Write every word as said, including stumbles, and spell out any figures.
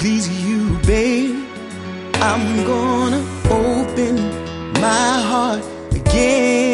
please you, babe. I'm gonna open my heart again.